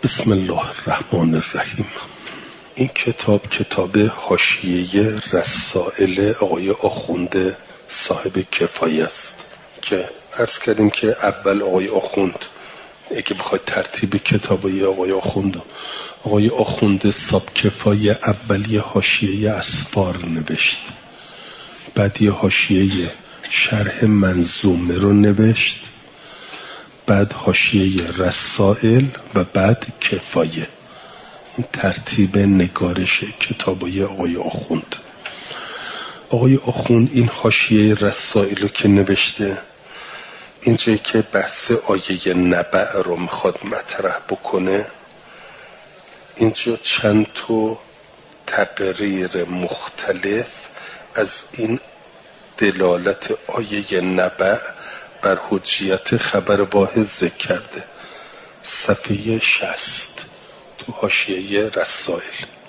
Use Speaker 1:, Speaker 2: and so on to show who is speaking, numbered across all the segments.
Speaker 1: بسم الله الرحمن الرحیم. این کتاب حاشیه رسائل آقای آخوند صاحب کفایه است که عرض کردیم که اول آقای آخوند، اگه بخواید ترتیب کتابای آقای آخوند صاحب کفایه اول یه حاشیه اسفار نوشت، بعد یه حاشیه شرح منظومه رو نوشت، بعد حاشیه رسائل و بعد کفایه. این ترتیب نگارش کتابای آقای آخوند. آقای آخوند این حاشیه رسائل رو که نوشته، اینجایی که بحث آیه نبع رو میخواد مطرح بکنه، اینجا چند تا تقریر مختلف از این دلالت آیه نبع بر حجیت خبر واحد ذکر کرده. صفحه 60 تو حاشیه رسائل.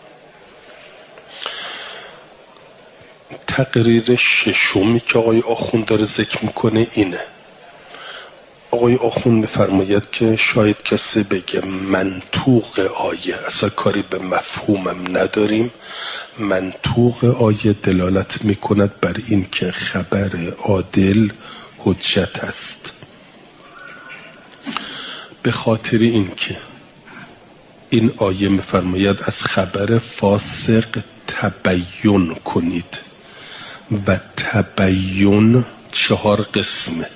Speaker 1: تقریر ششمی که آقای آخوند داره ذکر میکنه اینه. آقای آخوند میفرماید که شاید کسی بگه منطوق آیه، اصلا کاری به مفهومم نداریم، منطوق آیه دلالت میکند بر این که خبر عادل حجت است، به خاطر این که این آیه میفرماید از خبر فاسق تبیین کنید و تبیین 4 قسمه: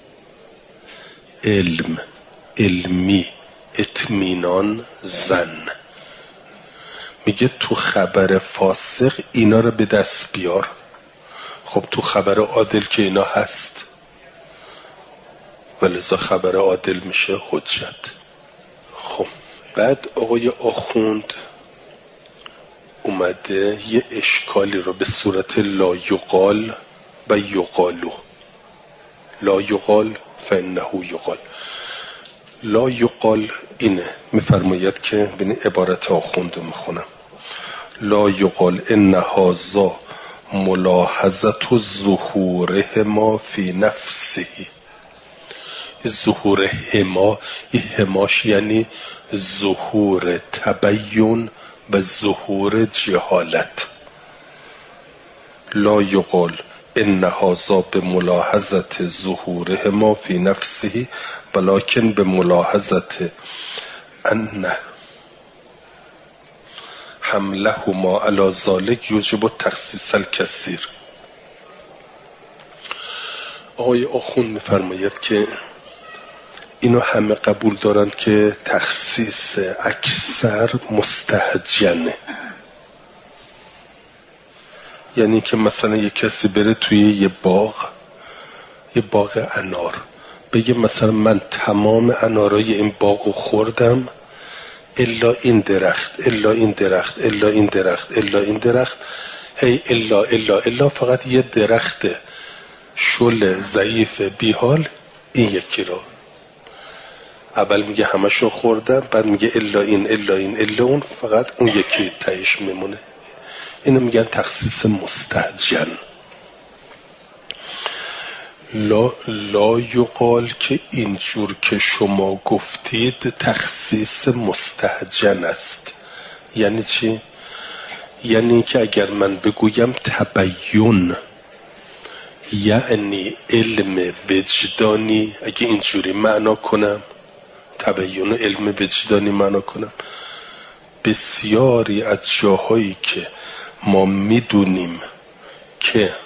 Speaker 1: علم، علمی، اطمینان، ظن. میگه تو خبر فاسق اینا رو به دست بیار. خب تو خبر عادل که اینا هست، ولذا خبر عادل میشه حجت. خب بعد آقای آخوند اومده یه اشکالی رو به صورت لا یقال و یقالو، لا یقال فانه یقال. لا یقال اینه، میفرماید که ببین عبارت آخوند رو میخونم: لا یقال ان هذا ملاحظت ظهورهما فی نفسه. ظهور هما، این هماش یعنی ظهور تبیین و ظهور جهالت. لا یقال ان هذا بملاحظت ظهورهما فی نفسه ولکن بملاحظت ان حملهما علی ذلک یوجب تخصیص الکثیر. آقای آخوند میفرماید که اینو همه قبول دارند که تخصیص اکثر مستهجنه. یعنی که مثلا یه کسی بره توی یه باغ انار، بگه مثلا من تمام انارای این باغو خوردم الا این درخت، الا این درخت، الا این درخت، الا این درخت، هی الا فقط یه درخت شل ضعیف بیحال، این یکی رو اول میگه همشو خوردم، بعد میگه الا این الا این الا اون، فقط اون یکی تهش میمونه. اینو میگن تخصیص مستهجن. لا یقال که اینجور که شما گفتید تخصیص مستهجن است. یعنی چی؟ یعنی که اگر من بگویم تبیین یعنی علم وجدانی، اگه اینجوری معنا کنم، تبیین علم وجدانی معنا کنم، بسیاری از جاهایی که ما میدونیم که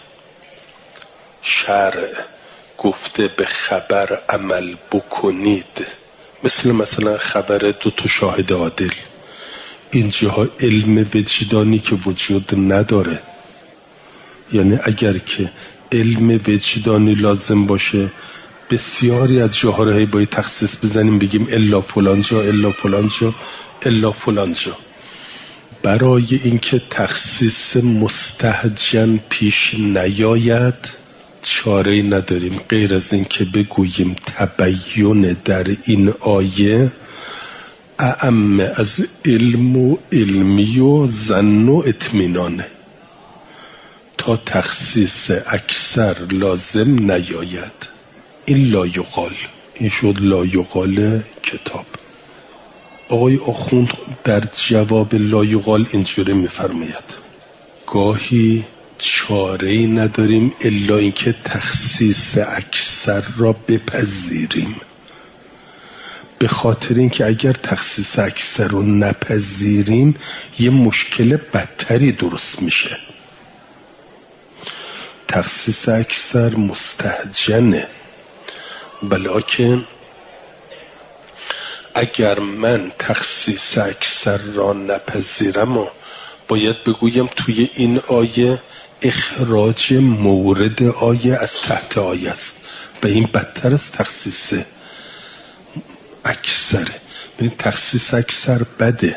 Speaker 1: شرع گفته به خبر عمل بکنید، مثلا خبر 2 شاهد عادل، اینجاها علم وجدانی که وجود نداره. یعنی اگر که علم وجدانی لازم باشه، بسیاری از جاها رو باید تخصیص بزنیم، بگیم الا فلان جا، الا فلان جا، الا فلان جا. برای اینکه تخصیص مستهجن پیش نیاید چاره نداریم غیر از اینکه بگوییم تبیین در این آیه اعم از علم و علمی و ظن و اطمینانه، تا تخصیص اکثر لازم نیاید. این لا یقال، این شد لا یقال کتاب. آقای آخوند در جواب لایقال اینجوری میفرماید: گاهی چاره‌ای نداریم الا اینکه تخصیص اکثر را بپذیریم، به خاطر اینکه اگر تخصیص اکثر رو نپذیریم یه مشکل بدتری درست میشه. تخصیص اکثر مستهجنه، بلکه اگر من تخصیص اکثر را نپذیرم و باید بگویم توی این آیه اخراج مورد آیه از تحت آیه است و این بدتر از تخصیص اکثره. ببین تخصیص اکثر بده،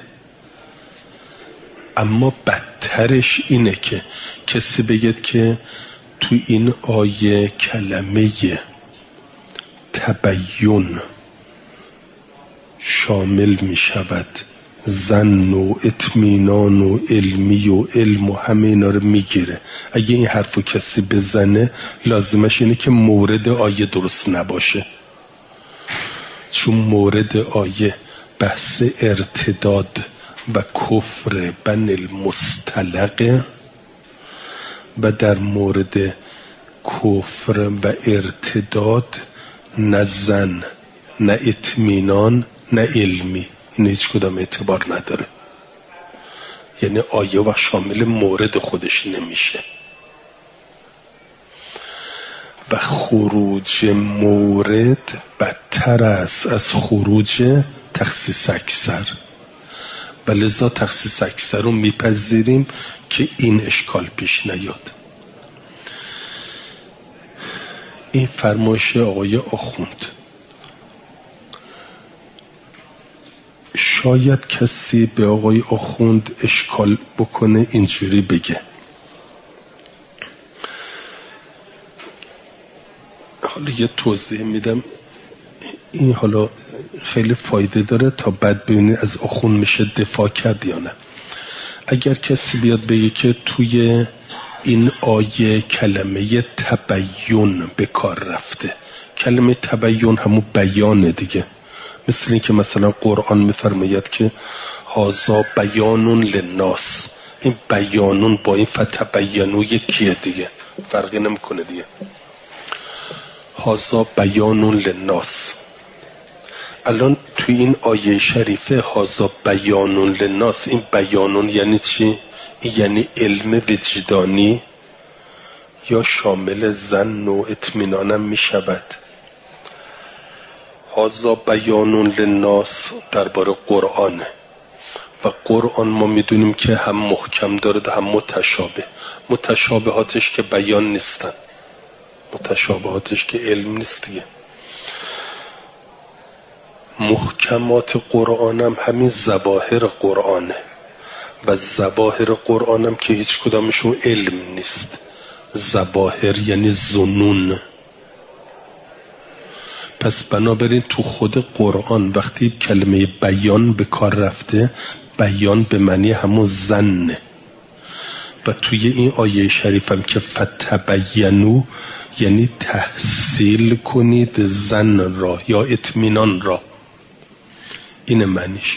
Speaker 1: اما بدترش اینه که کسی بگید که تو این آیه کلمه تبیین شامل می شود ظن و اطمینان و علمی و علم و همه اینا رو میگیره. اگه این حرفو کسی بزنه لازمش اینه که مورد آیه درست نباشه، چون مورد آیه بحث ارتداد و کفر بن المصطلقه و در مورد کفر و ارتداد نه ظن نه اطمینان نه علمی، این هیچ کدام اعتبار نداره. یعنی آیه و شامل مورد خودش نمیشه و خروج مورد بدتر است از خروج تخصیص اکثر، و لذا تخصیص اکثر رو میپذیریم که این اشکال پیش نیاد. این فرمایش آقای آخوند. شاید کسی به آقای آخوند اشکال بکنه اینجوری بگه: حالا یه توضیح میدم، این حالا خیلی فایده داره تا بعد ببینید از آخوند میشه دفاع کرد یا نه. اگر کسی بیاد بگه که توی این آیه کلمه تبیین به کار رفته، کلمه تبیین همون بیانه دیگه، مثل این که مثلا قرآن میفرماید که هازا بیانون للناس، این بیانون با این فتبینو یکیه دیگه، فرقی نمیکنه دیگه. هازا بیانون للناس، الان توی این آیه شریفه هازا بیانون للناس، این بیانون یعنی چی؟ این یعنی علم وجدانی یا شامل ظن و اطمینانم می شود؟ هازا بیانون للناس درباره قرآنه و قرآن ما میدونیم که هم محکم داره هم متشابه. متشابهاتش که بیان نیستن، متشابهاتش که علم نیست دیگه. محکمات قرآن هم همین ظواهر قرآنه و ظواهر قرآن هم که هیچ کدامشون علم نیست. ظواهر یعنی ظنون. پس بنابراین تو خود قرآن وقتی کلمه بیان به کار رفته، بیان به معنی همون ظن، و توی این آیه شریف هم که فتبینو یعنی تحصیل کنید ظن را یا اطمینان را، این معنیش.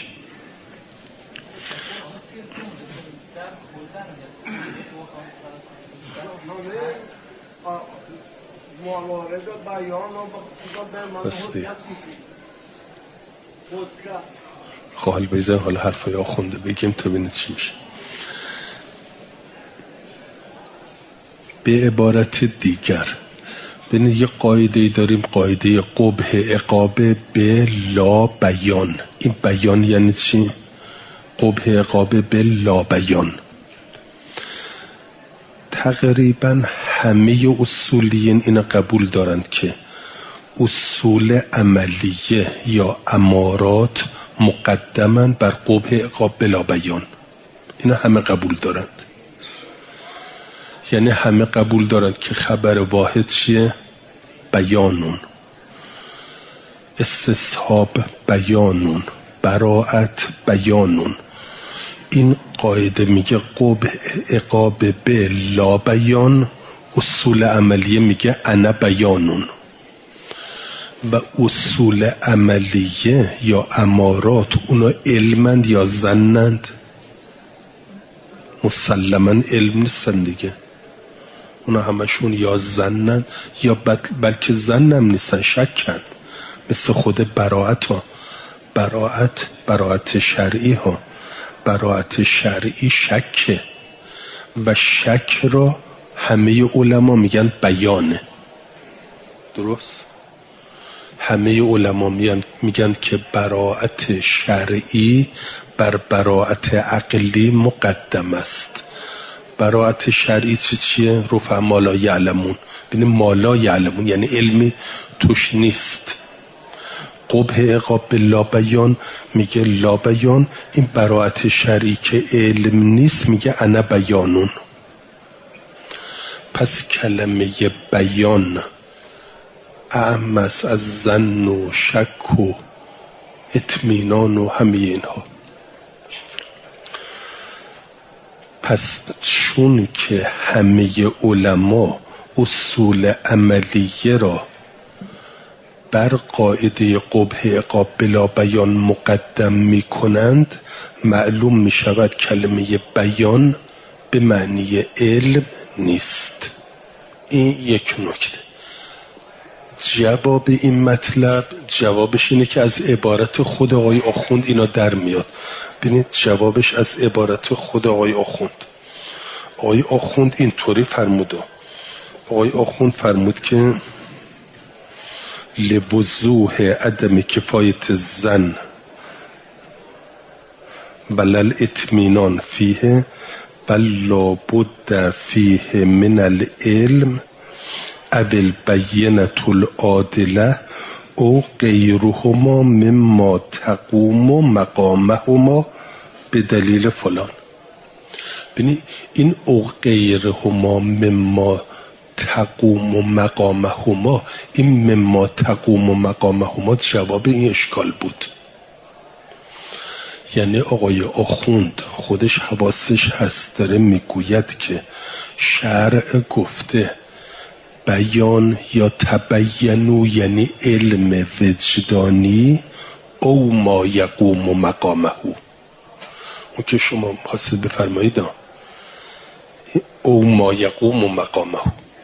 Speaker 1: خواهل بیزن حالا حرفای آخونده بگیم تا بینید چی میشه. به عبارت دیگر ببینید یه قاعده داریم، قاعده قبح عقابه به لا بیان. این بیان یعنی چی؟ قبح عقابه به لا بیان. تقریبا همه اصولیین اینو قبول دارند که اصول عملیه یا امارات مقدماً بر قبح عقاب بلا بیان. اینا همه قبول دارند. یعنی همه قبول دارند که خبر واحد چیه؟ بیانون، استصحاب بیانون، براءت بیانون. این قاعده میگه قبح عقاب به لا بیان، اصول عملیه میگه انا بیانون. و اصول عملیه یا امارات اونا علمند یا ظنند؟ مسلما علم نیستن دیگه، اونا همشون یا ظنن یا بلکه ظنم نیستن، شکن. مثل خود براءت ها، براءت شرعی ها، براءت شرعی شکه و شک را همه علما میگن بیانه. درست؟ همه علما میگن که براءت شرعی بر براءت عقلی مقدم است. براءت شرعی چیه؟ رفع ما لا یعلمون. ببین ما لا یعلمون یعنی علمی توش نیست. قبح عقاب لا بیان میگه لا بیان. این براءت شرعی که علم نیست میگه انا بیانون. پس کلمه بیان اعم است از ظن و شک و اطمینان و همه اینها. پس چون که همه علما اصول عملیه را بر قاعده قبح عقاب بلا بیان مقدم می کنند، معلوم می شود کلمه بیان به معنی علم نیست. این یک نکته. جواب این مطلب، جوابش اینه که از عبارت خود آقای آخوند اینا در میاد. ببینید جوابش از عبارت خود آقای آخوند. آقای آخوند اینطوری فرموده. آقای آخوند فرمود که لوضوح عدم کفایت الظن ولل اطمینان فیه بل لابد فیه من العلم او البینة العادله او غیرهما مما تقوم مقامهما به دلیل فلان. ببینید این او غیرهما مما تقوم و مقامهما، این مما تقوم و مقامهما جواب این اشکال بود. یعنی آقای آخوند خودش حواسش هست، داره میگوید که شرع گفته بیان یا تبینو یعنی علم وجدانی او ما یقوم و مقامه. اون که شما خواستید بفرمایید او ما یقوم و مقامه.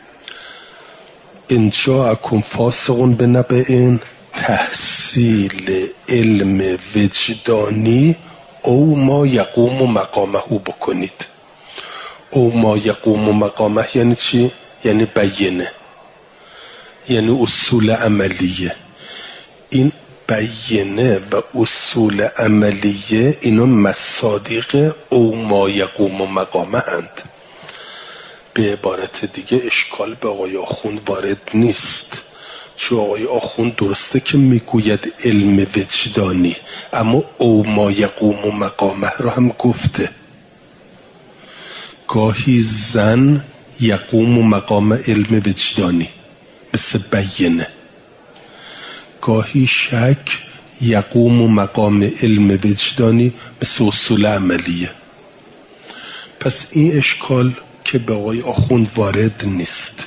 Speaker 1: ان جاءکم فاسق بنبأ تحصیل علم وجدانی او ما یقوم و مقامه بکنید. او ما یقوم و مقامه یعنی چی؟ یعنی بینه، یعنی اصول عملیه. این بینه و اصول عملیه اینا مصادیق او ما یقوم و مقامه اند. به عبارت دیگه اشکال به آقای آخوند وارد نیست، چون آقای آخوند درسته که میگوید علم وجدانی، اما او ما یقوم و مقامه رو هم گفته. گاهی زن یقوم و مقام علم وجدانی مثل بینه، گاهی شک یقوم و مقام علم وجدانی مثل اصول عملیه. پس این اشکال که به آقای آخوند وارد نیست.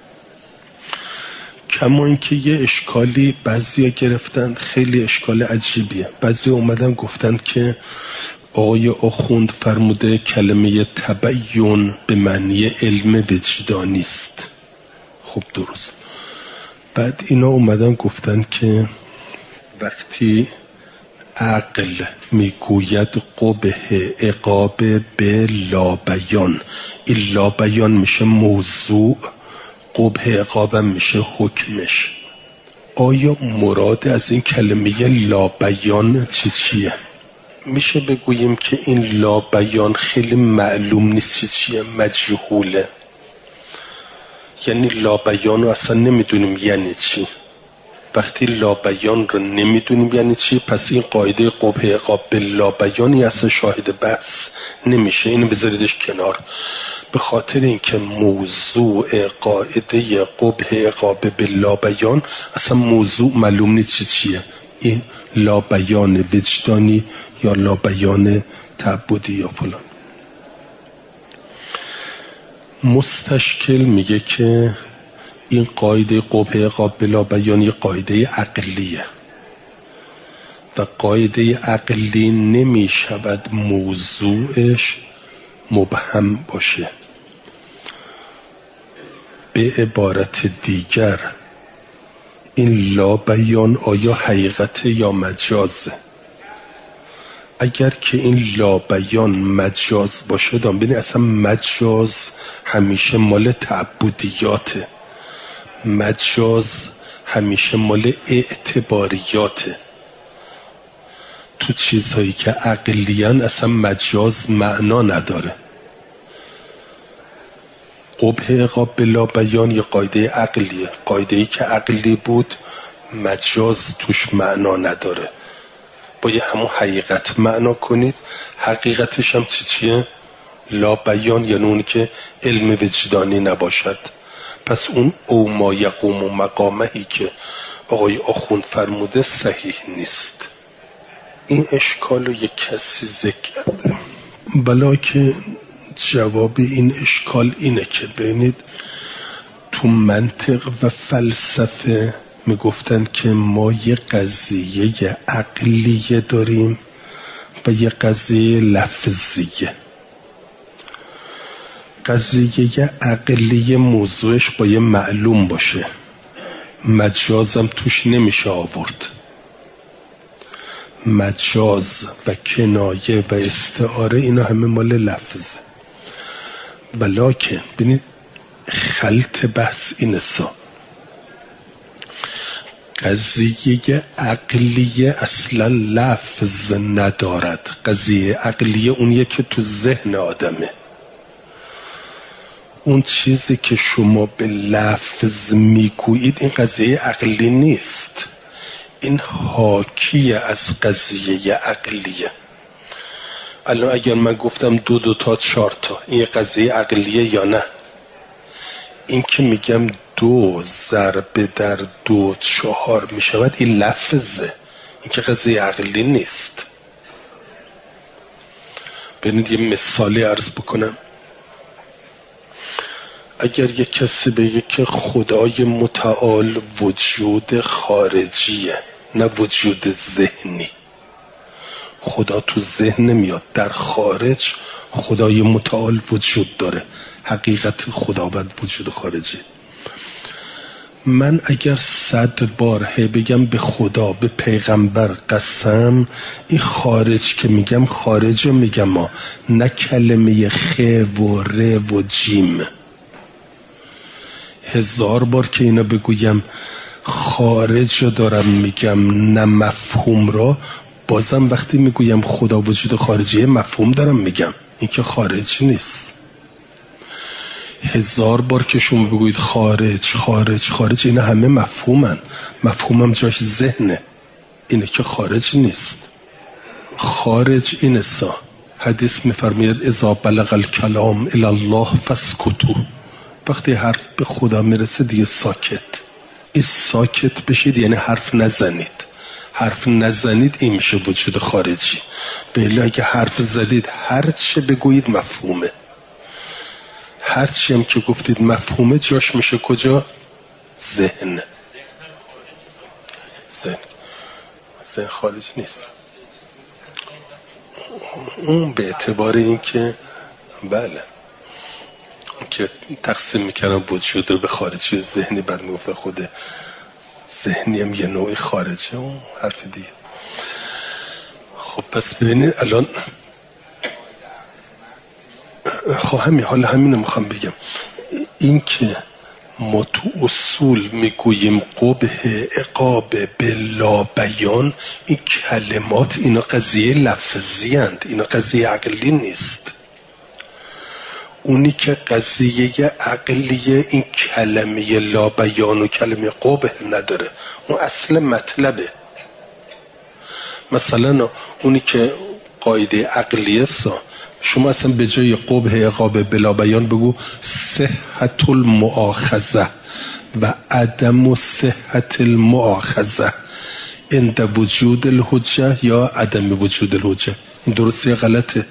Speaker 1: کما اینکه یه اشکالی بعضیا گرفتن، خیلی اشکال عجیبیه. بعضیا اومدن گفتن که آقای آخوند فرموده کلمه تبیین به معنی علم وجدانی است. خب درست. بعد اینا اومدن گفتن که وقتی عقل میگوید قبح عقاب به لابیان، این لابیان میشه موضوع، قبح عقابم میشه حکمش. آیا مراد از این کلمه لابیان چیه؟ میشه بگوییم که این لابیان خیلی معلوم نیست چیه، مجهوله. یعنی لابیان رو اصلا نمیدونیم یعنی چی. وقتی لابیان رو نمیدونیم یعنی چی، پس این قاعده قبح عقاب به لابیانی اصلا شاهد بحث نمیشه. اینو بذاریدش کنار. به خاطر اینکه موضوع قاعده قبح عقاب به لابیان اصلا موضوع معلوم نیست چیه. این لابیان وجدانی یا لابیان تعبدی یا فلان. مستشکل میگه که این قاعده قبح عقاب بلا بیان یه قاعده عقلیه و قاعده عقلی نمی شود موضوعش مبهم باشه. به عبارت دیگر این لا بیان آیا حقیقت یا مجازه؟ اگر که این لا بیان مجاز باشه ببینید اصلا مجاز همیشه مال تعبدیاته، مجاز همیشه مال اعتباریاته. تو چیزهایی که عقلیان اصلا مجاز معنا نداره. قبح عقاب بلا بیان یه قاعده عقلیه، قاعده‌ای که عقلی بود مجاز توش معنا نداره، باید همون حقیقت معنا کنید. حقیقتش هم چیه؟ لا بیان، یعنی اونی که علم وجدانی نباشد. پس اون او ما یقوم و مقامهی که آقای آخوند فرموده صحیح نیست. این اشکال رو یک کسی ذکر کرده، بلا که جواب این اشکال اینه که ببینید تو منطق و فلسفه میگفتن که ما یه قضیه عقلیه داریم و یه قضیه لفظیه. قضیه عقلیه موضوعش باید معلوم باشه، مجازم توش نمیشه آورد. مجاز و کنایه و استعاره اینا همه مال لفظه. ولیکن ببینید خلط بحث اینه قضیه عقلیه اصلا لفظ ندارد. قضیه عقلیه اونیه که تو ذهن آدمه. اون چیزی که شما به لفظ میگویید این قضیه عقلی نیست، این حاکی از قضیه عقلیه. الان اگر من گفتم 2 تا 4 تا این قضیه عقلیه یا نه؟ این که میگم 2 ضرب در 2 4 میشود این لفظه، این که قضیه عقلی نیست. ببینید یه مثالی عرض بکنم. اگر یک کسی بگه که خدای متعال وجود خارجیه نه وجود ذهنی، خدا تو ذهن نمیاد، در خارج خدای متعال وجود داره، حقیقت خداوند وجود خارجی. من اگر 100 بار بگم به خدا به پیغمبر قسم، این خارج که میگم خارج رو میگم نه کلمه خ و ر و جیم. 1000 بار که اینا بگویم خارج رو دارم میگم نه مفهوم را، بازم وقتی میگویم خدا وجود خارجیه مفهوم دارم میگم، این که خارج نیست. 1000 بار که شما بگویید خارج خارج خارج، اینا همه مفهومن، مفهومم جاش ذهنه، اینه که خارج نیست. خارج اینه حدیث میفرماید اذا بلغ الکلام الی الله فاسکتوا، وقتی حرف به خدا میرسه دیگه ساکت. این ساکت بشید یعنی حرف نزنید. حرف نزنید این میشه وجود خارجی. بله اگه حرف زدید هر چه بگویید مفهومه، هر چی هم که گفتید مفهومه، جاش میشه کجا؟ ذهن. ذهن خارج نیست. اون به اعتبار این که بله که تقسیم میکردم وجود رو به خارجی ذهنی، بعد میگفتن خود ذهنی هم یه نوعی خارجه، اون حرف دیگه. خب پس ببینید الان حالا همین رو میخوام بگم، این که ما تو اصول میگوییم قبح عقاب بلا بیان، این کلمات اینا قضیه لفظی هند، اینا قضیه عقلی نیست. اونی که قضیه عقلیه این کلمه لا بیان و کلمه قبح نداره، اون اصل مطلبه. مثلا اونی که قاعده عقلیه شما اصلا به جای قبح عقاب بلا بیان بگو صحت المؤاخذه و عدم صحت المؤاخذه عند وجود الحجه یا عدم وجود الحجه. این درسته یا غلطه؟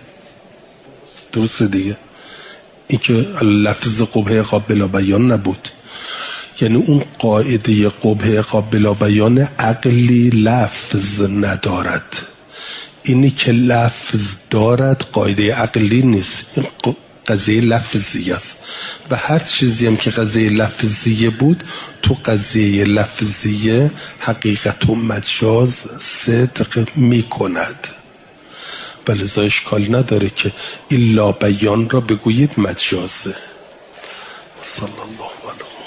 Speaker 1: درسته دیگه. این که لفظ قبح عقاب بلا بیان نبود. یعنی اون قاعده قبح قابل بیان عقلی لفظ ندارد. اینی که لفظ دارد قاعده عقلی نیست، این قضیه لفظی است و هر چیزی هم که قضیه لفظیه بود تو قضیه لفظیه حقیقت و مجاز صدق می کند. ولذا اشکال نداره که الا بیان را بگویید مجازه. صلی الله علیه